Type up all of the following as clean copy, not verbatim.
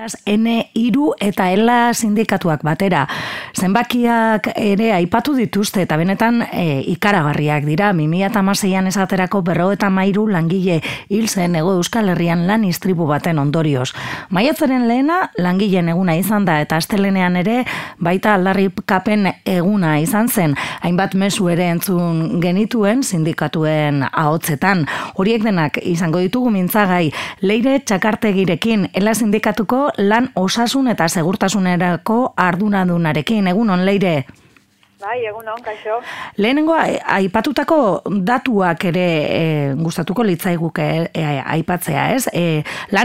N3 eta ELA sindikatuak batera. Zenbakiak ere aipatu dituzte eta benetan ikaragarriak dira. 2016an esaterako 53 langile hil zen Hego Euskal Herrian lan istripu baten ondorioz. Maiatzaren lehena langileen eguna izan da eta astelehenean ere baita aldarrikapen eguna izan zen. Hainbat mezu ere entzun genituen sindikatuen ahotsetan. Horiek denak izango ditugu mintzagai. Leire Txakartegirekin, ELA sindikatuko lan osasun eta segurtasunerako arduradunarekin. Egunon, Leire? Bai, egunon, kaixo. Lehenengo, aipatutako datuak ere gustatuko litzaiguke aipatzea, ez? Lan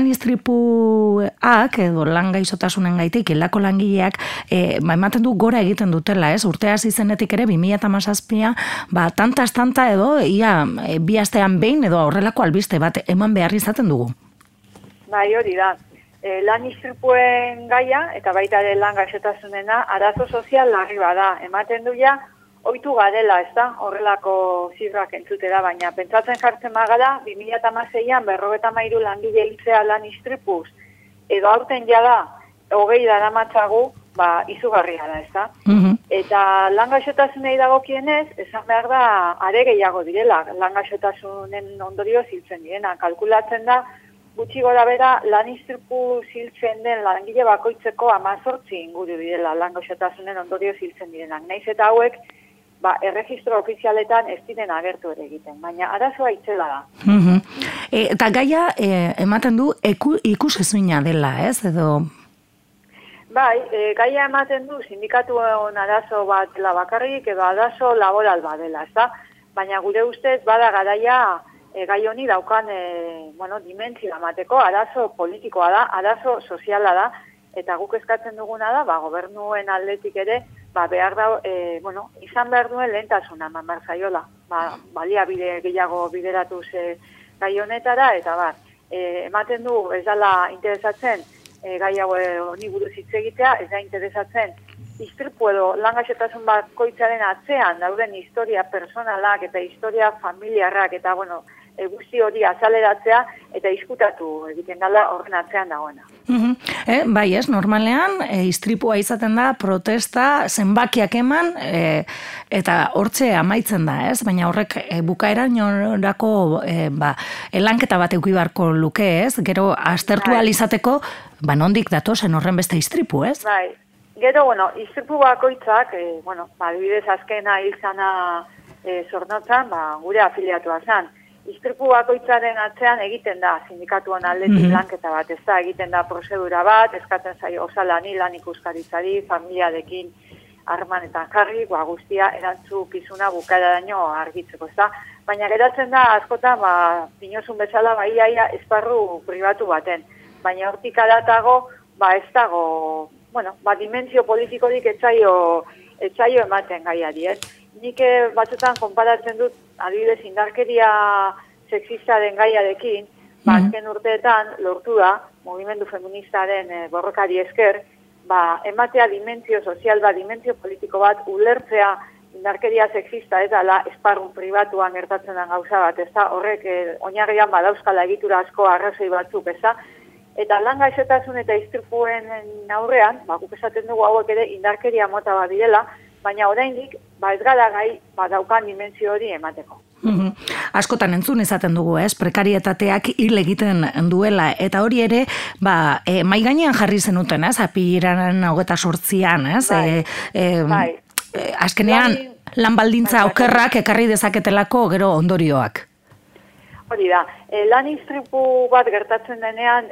istripuak edo lan gaixotasunen gaitik, hildako langileak, ematen du gora egiten dutela, ez? Urte hasi zenetik ere, 2017, tanta edo, ia, bi astean behin edo horrelako albiste bat eman behar izaten dugu. Bai, hori da. Lan istripuen gaia, eta baita ere lan gaixotasunena, arazo sozial larri bada. Ematen du ja, ohitu garela, ez da, horrelako zifrak entzutera, baina pentsatzen jartzen magara, 2016an 53 langile hiltzea lan istripuz, edo aurten jada, 20 daramatzagu, izugarria da, ez da. Eta lan gaixotasunei dagokienez, esan behar da, are gehiago direla, lan gaixotasunen ondorio ziltzen direna, kalkulatzen da, gutxi gora bera, lan istripu ziltzen den langile bakoitzeko 18 inguru direla lan gaixotasunen ondorio ziltzen direnak. Naiz eta hauek, erregistro ofizialetan ez diren agertu ere egiten, baina arazoa itzela da. Eta gaia ematen du ikusezina dela, ez? Edo... Bai, gaia ematen du sindikatuen arazo bat dela bakarrik edo arazo laboral bat dela, ez da? Baina gure ustez bada garaia gai honi daukan dimentsio emateko, arazo politikoa da, arazo soziala da, eta guk eskatzen duguna da, gobernuen aldetik ere, behar da, izan behar duen lehentasuna, eman zaiola, baliabide gehiago bideratuz gai honetara, eta ematen du ez dela interesatzen gai hau honi buruz hitz egitea, ez da interesatzen istripu edo lan gaixotasun bakoitzaren atzean dauden historia personalak eta historia familiarrak eta, guzti hori azaleratzea eta diskutatu egiten dela horren atzean dagoena. Bai ez, normalean, istripua izaten da, protesta, zenbakiak eman, eta hortze amaitzen da, ez? Baina horrek bukaerainorako elanketa bat eduki beharko luke, ez? Gero, aztertu ahal izateko, nondik datozen horren beste istripu, ez? Bai, gero, istripu bakoitzak, adibidez azkena izana zornotzan, gure afiliatua zen. Istripu bakoitzaren atzean egiten da sindikatuan aldetik lanketa bat, ez da egiten da prozedura bat, eskatzen zaio osalani, lan ikuskaritzari, familiarekin harremanetan jarri, guztia erantzukizuna bukaeraraino argitzeko, ez da. Baina geratzen da askotan, dinosun bezala, iaia esparru pribatu baten. Baina hortik adatago, ez dago, dimentsio politikorik etzaio ematen gaiari, ez? Nik batzutan konparatzen dut, adibidez indarkeria sexistaren gaiarekin, azken urteetan lortu da, mugimendu feministaren borrokari esker, ematea dimentsio sozial bat, dimentsio politiko bat, ulertzea indarkeria sexista ez dela esparrun pribatuan gertatzen den gauza bat, ez da, horrek oinarrian badauzkala egitura asko arrazoi batzuk, ez da, eta lan gaixotasun eta istripuen aurrean, guk esaten dugu hauek ere indarkeria mota bat direla, baina oraindik ez gara gai daukan dimentsio hori emateko. Askotan entzun izaten dugu, ez? Prekarietateak hil egiten duela, eta hori ere, mai gainean jarri zenuten, ez? Apirilaren 28an, ez? Bai. Azkenean, lan baldintza okerrak ekarri dezaketelako gero ondorioak. Hori da, lan istripu bat gertatzen denean,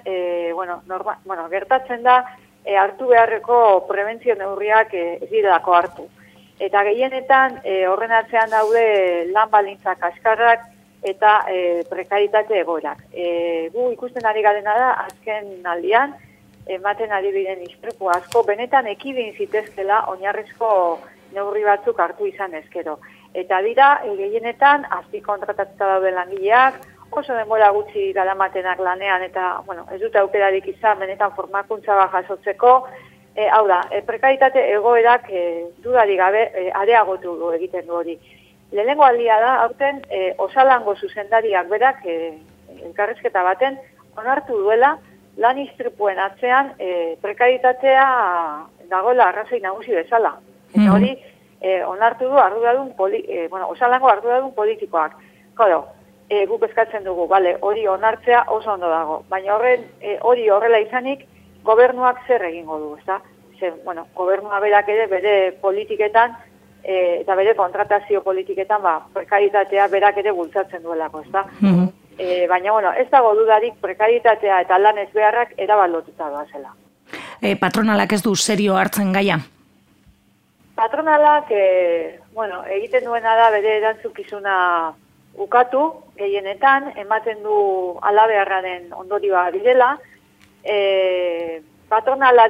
gertatzen da, hartu beharreko prebentzio neurriak ez direlako hartu. Eta gehienetan horren atzean daude lan baldintza kaskarrak eta prekaritate egoerak. Gu ikusten ari garena da, azken aldian, ematen ari biren istripu asko, benetan ekidin zitezkela oinarrizko neurri batzuk hartu izan ezkero. Eta dira, gehienetan, azpikontratatuta daude langileak, oso denbora gutxi daramatenak lanean eta, ez dute aukerarik izan, benetan formakuntza bat jasotzeko. Hau da, prekaritate egoerak dudarik gabe areagotu egiten du hori. Lehenengo aldia da, aurten osalango zuzendariak berak elkarrizketa baten onartu duela lan istripuen atzean prekaritatea dagoela arrazoi nagusi bezala. Eta hori onartu du osalango arduradun politikoak. Claro, guk eskatzen dugu, hori onartzea oso ondo dago. Baina hori horrela izanik, gobernuak zer egingo du, ezta? Gobernua berak ere bere politiketan eta bere kontratazio politiketan prekaritatea berak ere bultzatzen duelako, ezta? Baina, ez dago dudarik prekaritatea eta lan ezbeharrak erabalotuta doazela. Patronalak ez du serio hartzen gaia? Patronalak, egiten duena da bere erantzukizuna ukatu, gehienetan, ematen du alabeharraren ondorioa direla, patronala,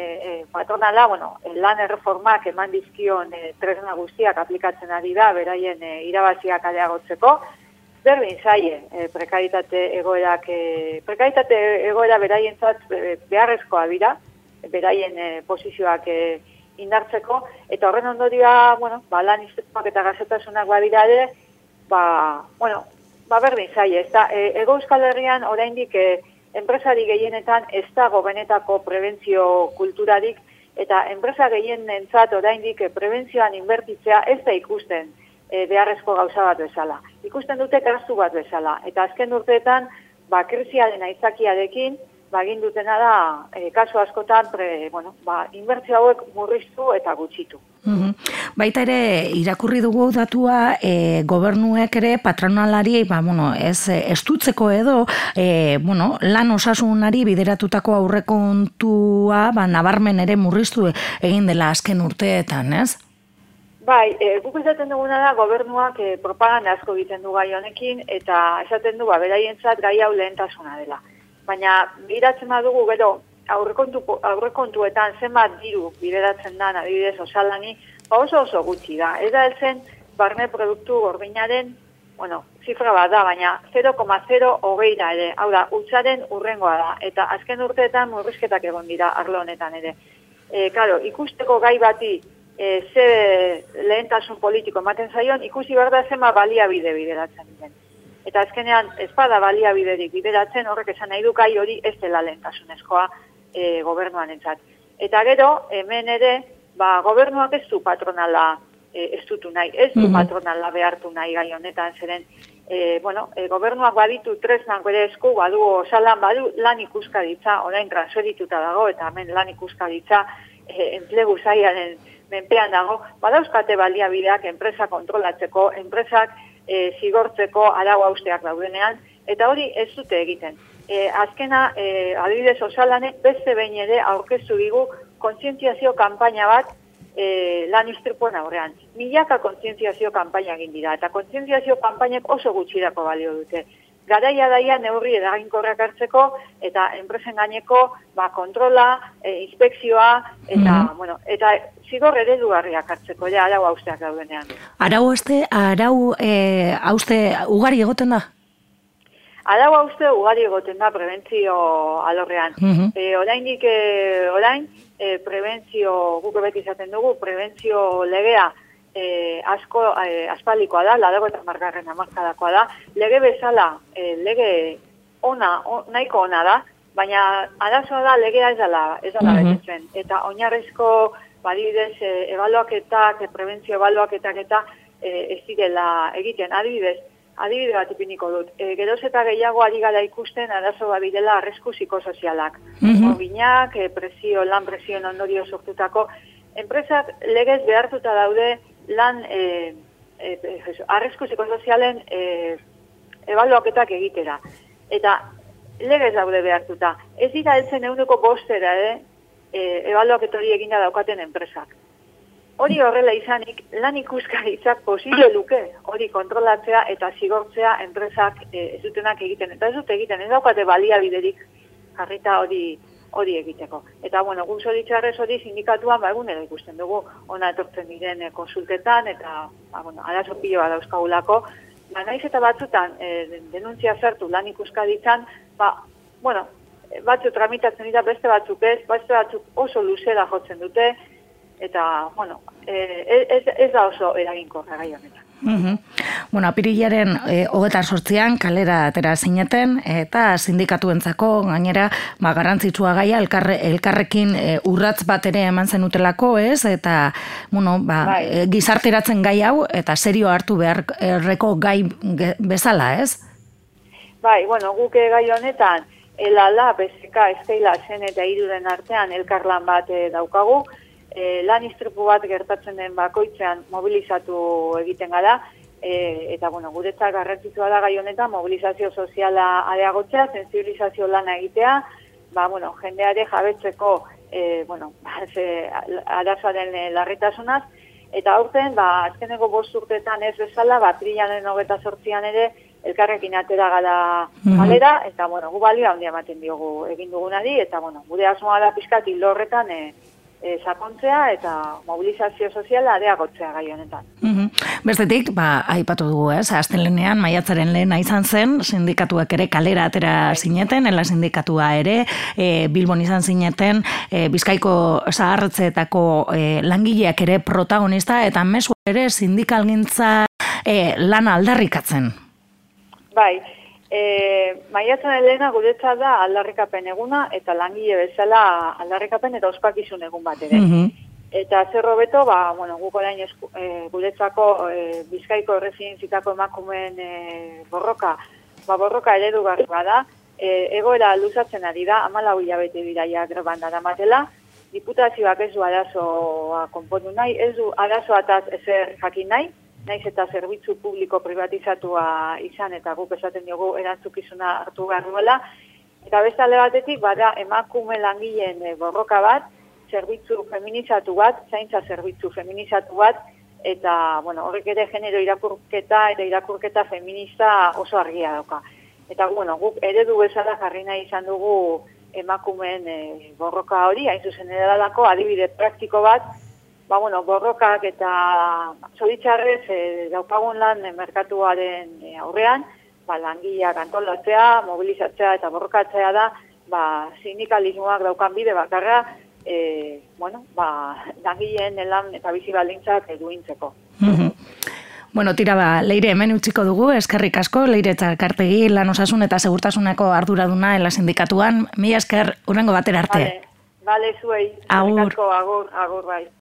lan erreformak eman dizkion tresna guztiak aplikatzen ari da, beraien irabaziak areagotzeko, berdin zaie prekaritate egoera beraientzat beharrezkoa dira, beraien posizioak indartzeko, eta horren ondorioa, lan istripuak eta gazetasunak badira ere, berdin zaie, Hego Euskal Herrian oraindik enpresari gehienetan ez dago benetako prebentzio kulturarik, eta enpresa gehienentzat oraindik prebentzioan inbertitzea ez da ikusten beharrezko gauza bat bezala. Ikusten dute gastu bat bezala, eta azken urteetan, krisiaren aitzakiarekin, egin dutena da, kasu askotan, inbertsio hauek murriztu eta gutxitu. Baita ere, irakurri dugu datua, gobernuek ere patronalari, ez estutzeko edo, lan osasunari bideratutako aurrekontua, nabarmen ere murriztu egin dela azken urteetan, ez? Guk esaten duguna da, gobernuak propaganda asko egiten du gai honekin, eta esaten du, beraientzat gai hau lehentasuna dela. Baina, bideratzen badugu, gero, aurrekontuetan zenbat diru bideratzen da, adibidez, osalani, oso gutxi da. Ez da heltzen barne produktu gordinaren, zifra bat da, baina 0,020 ere, hau da, hutsaren hurrengoa da, eta azken urteetan murrizketak egon dira arlo honetan ere. Ikusteko gai bati ze lehentasun politiko ematen zaion, ikusi behar da zenbat baliabide bideratzen diren. Eta azkenean, ez bada baliabiderik bideratzen, horrek esan nahi du gai hori ez dela lehentasunezkoa gobernuan entzat. Eta gero, hemen ere, gobernuak ez du patronala estutu nahi, ez du patronala behartu nahi gai honetan, zeren, gobernuak baditu tresnak bere esku, badu osalan, badu lan ikuskaritza, orain transferituta dago, eta hemen lan ikuskaritza enplegu sailaren menpean dago, badauzkate baliabideak enpresa kontrolatzeko, enpresak zigortzeko arau hausteak daudenean, eta hori ez dute egiten. Azkena, adibidez osalanek, beste behin ere aurkeztu digu kontzientziazio kanpaina bat lan istripuen aurrean. Milaka kontzientziazio kanpaina egin dira, eta kontzientziazio kanpainek oso gutxirako balio dute. Garaia daia neurri eraginkorrak hartzeko, eta enpresen gaineko kontrola, inspekzioa, eta zigor eredugarriak hartzeko, arau hausteak daudenean. Arau hauste ugari egoten da? Arau hauste ugari egoten da prebentzio alorrean. Orain, prebentzio, guk beti izaten dugu, prebentzio legea asko aspaldikoa da, 80. hamarkadakoa da, lege bezala, lege nahiko ona da, baina arazoa da legea ez dela betetzen. Eta oinarrizko adibidez ebaluaketak, prebentzio ebaluaketak eta ez direla egiten, adibide bat ipiniko dut. Geroz eta gehiago ari gara ikusten arazo bat direla arrisku psikosozialak. Moginak, lan presioen ondorio sortutako, enpresak legez behartuta daude lan arrisku psikosozialen ebaluaketak egitera. Eta legez daude behartuta. Ez dira heltzen 5% ebaluaket hori eginda daukaten enpresak. Hori horrela izanik, lan ikuskaritzak posible luke hori kontrolatzea eta zigortzea enpresak ez dutenak egiten. Eta ez dute egiten, ez daukate baliabiderik jarrita hori egiteko. Eta, guk zoritxarrez hori sindikatuan, egunero ikusten dugu, ona etortzen diren konsultetan, eta, arazo piloa dauzkagulako. Naiz eta batzutan, denuntzia zertu lan ikuskaritzan, batzuk tramitatzen dira, beste batzuk ez, beste batzuk oso luzera jotzen dute, eta, ez da oso eraginkorra gai honetan. Bueno, apirilaren 28an kalera atera zineten, eta sindikatuentzako gainera garrantzitsua gaia elkarrekin urratz bat ere eman zenutelako, ez? Eta, gizarteratzen gai hau, eta serio hartu beharreko gai bezala, ez? Bai, guk gai honetan, elala, bezeka, esteila, zen eta iruren artean elkarlan bat daukagu, lan istripu bat gertatzen den bakoitzean mobilizatu egiten gara, eta guretzat garrantzitsua da gai honetan mobilizazio soziala areagotzea, sensibilizazio lana egitea, jendeare jabetzeko arazoaren larritasunaz, eta aurten, azkeneko 5 urteetan ez bezala, apirilaren 28an ere elkarrekin atera gara kalera, eta gu balio handia ematen diogu egin dugunari, eta gure asmoa da pixkat hildo horretan sakontzea eta mobilizazio soziala areagotzea gai honetan. Bestetik, aipatu dugu, astelehenean maiatzaren lehena izan zen, sindikatuak ere kalera atera zineten, ela sindikatua ere, Bilbon izan zineten, Bizkaiko zaharretzeetako langileak ere protagonista, eta mezu ere sindikalgintza lana aldarrikatzen. Bai, maiatzaren lehena guretzat da aldarrikapen eguna, eta langile bezala aldarrikapen eta ospakizun egun bat ere. Eta zer hobeto, guk orain guretzako Bizkaiko erresidentzietako emakumeen borroka eredugarri bada, egoera luzatzen ari da, 14 hilabete biraia greban daramatela, diputazioak ez du arazoa konpondu nahi, ez du arazoataz ezer jakin nahi, naiz eta zerbitzu publiko privatizatua izan eta guk esaten diogu erantzukizuna hartu behar duela. Eta beste alde batetik, bada emakume langileen borroka bat, zerbitzu feminizatu bat, zaintza zerbitzu feminizatu bat, eta horrek ere genero irakurketa eta irakurketa feminista oso argia dauka. Eta guk eredu bezala jarri nahi izan dugu emakumeen borroka hori, hain zuzen edalako adibide praktiko bat, borrokak eta zoritxarrez daukagun lan merkatuaren aurrean, langileak antolatzea, mobilizatzea eta borrokatzea da, sindikalismoak daukan bide bakarra, langileen lan eta bizi baldintzak duintzeko. Tira, Leire, hemen utziko dugu, eskerrik asko, Leire Txarkartegi, lan osasun eta segurtasuneko arduraduna ela sindikatuan, mila esker, hurrengo batera arte. Bale, zuei, agur. Agur, bai.